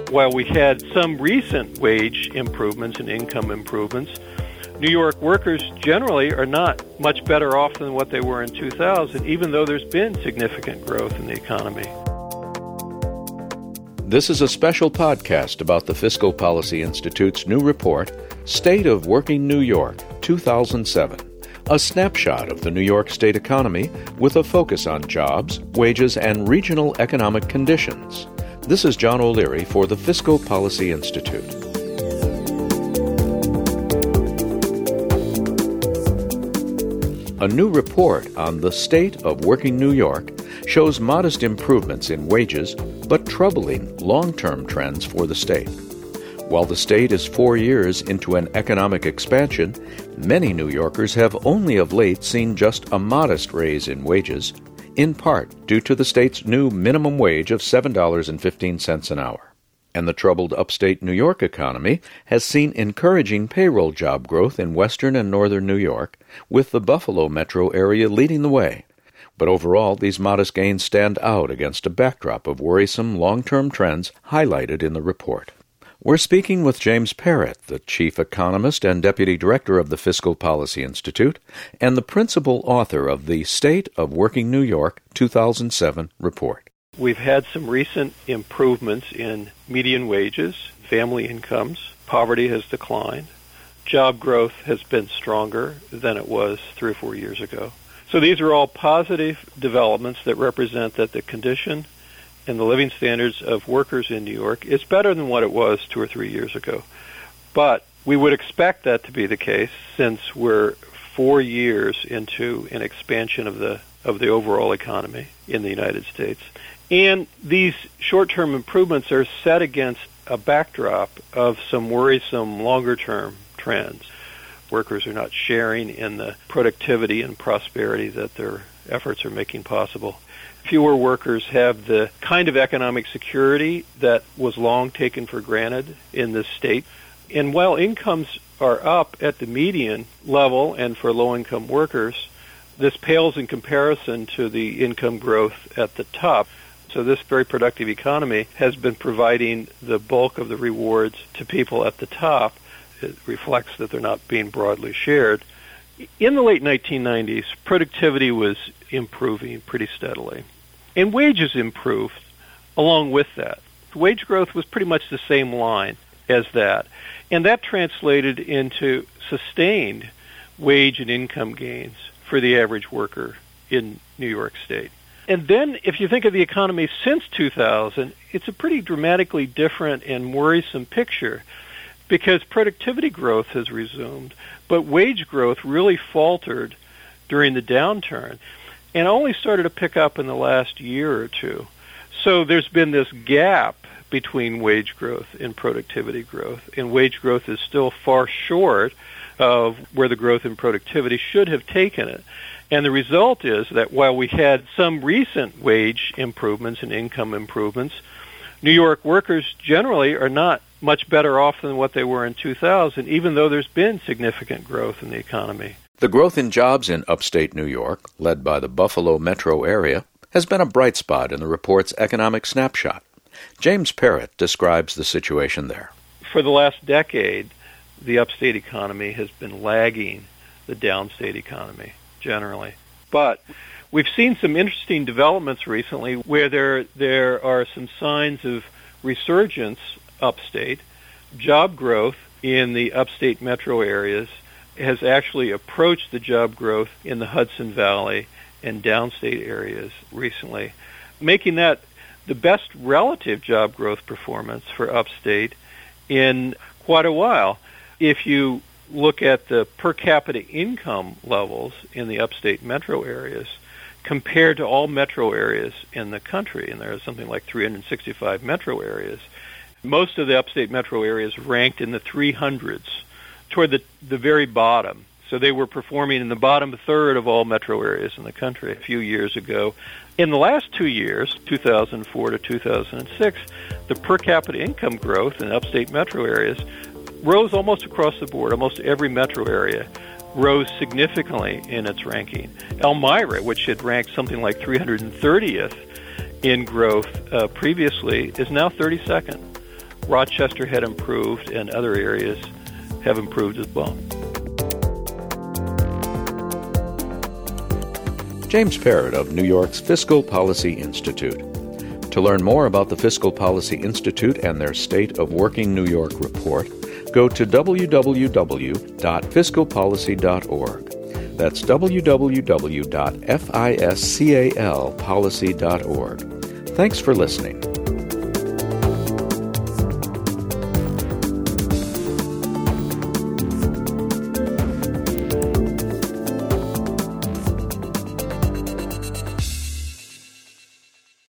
while we had some recent wage improvements and income improvements, New York workers generally are not much better off than what they were in 2000, even though there's been significant growth in the economy. This is a special podcast about the Fiscal Policy Institute's new report, State of Working New York, 2007, a snapshot of the New York State economy with a focus on jobs, wages, and regional economic conditions. This is John O'Leary for the Fiscal Policy Institute. A new report on the state of working New York shows modest improvements in wages, but troubling long-term trends for the state. While the state is 4 years into an economic expansion, many New Yorkers have only of late seen just a modest raise in wages, in part due to the state's new minimum wage of $7.15 an hour. And the troubled upstate New York economy has seen encouraging payroll job growth in western and northern New York, with the Buffalo metro area leading the way. But overall, these modest gains stand out against a backdrop of worrisome long-term trends highlighted in the report. We're speaking with James Parrott, the chief economist and deputy director of the Fiscal Policy Institute, and the principal author of the State of Working New York 2007 report. We've had some recent improvements in median wages, family incomes. Poverty has declined. Job growth has been stronger than it was 3 or 4 years ago. So these are all positive developments that represent that the condition and the living standards of workers in New York is better than what it was 2 or 3 years ago. But we would expect that to be the case since we're 4 years into an expansion of the overall economy in the United States. And these short-term improvements are set against a backdrop of some worrisome longer-term trends. Workers are not sharing in the productivity and prosperity that their efforts are making possible. Fewer workers have the kind of economic security that was long taken for granted in this state. And while incomes are up at the median level and for low-income workers, this pales in comparison to the income growth at the top. So this very productive economy has been providing the bulk of the rewards to people at the top. It reflects that they're not being broadly shared. In the late 1990s, productivity was improving pretty steadily. And wages improved along with that. Wage growth was pretty much the same line as that. And that translated into sustained wage and income gains for the average worker in New York State. And then, if you think of the economy since 2000, it's a pretty dramatically different and worrisome picture because productivity growth has resumed, but wage growth really faltered during the downturn and only started to pick up in the last year or two. So there's been this gap between wage growth and productivity growth, and wage growth is still far short of where the growth in productivity should have taken it. And the result is that while we had some recent wage improvements and income improvements, New York workers generally are not much better off than what they were in 2000, even though there's been significant growth in the economy. The growth in jobs in upstate New York, led by the Buffalo metro area, has been a bright spot in the report's economic snapshot. James Parrott describes the situation there. For the last decade, the upstate economy has been lagging the downstate economy generally. But we've seen some interesting developments recently where there are some signs of resurgence upstate. Job growth in the upstate metro areas has actually approached the job growth in the Hudson Valley and downstate areas recently, making that the best relative job growth performance for upstate in quite a while. If you look at the per capita income levels in the upstate metro areas compared to all metro areas in the country, and there are something like 365 metro areas, most of the upstate metro areas ranked in the 300s toward the very bottom. So they were performing in the bottom third of all metro areas in the country a few years ago. In the last 2 years, 2004 to 2006, the per capita income growth in upstate metro areas rose almost across the board. Almost every metro area rose significantly in its ranking. Elmira, which had ranked something like 330th in growth previously, is now 32nd. Rochester had improved and other areas have improved as well. James Parrott of New York's Fiscal Policy Institute. To learn more about the Fiscal Policy Institute and their State of Working New York report, go to www.fiscalpolicy.org. That's www.fiscalpolicy.org. Thanks for listening.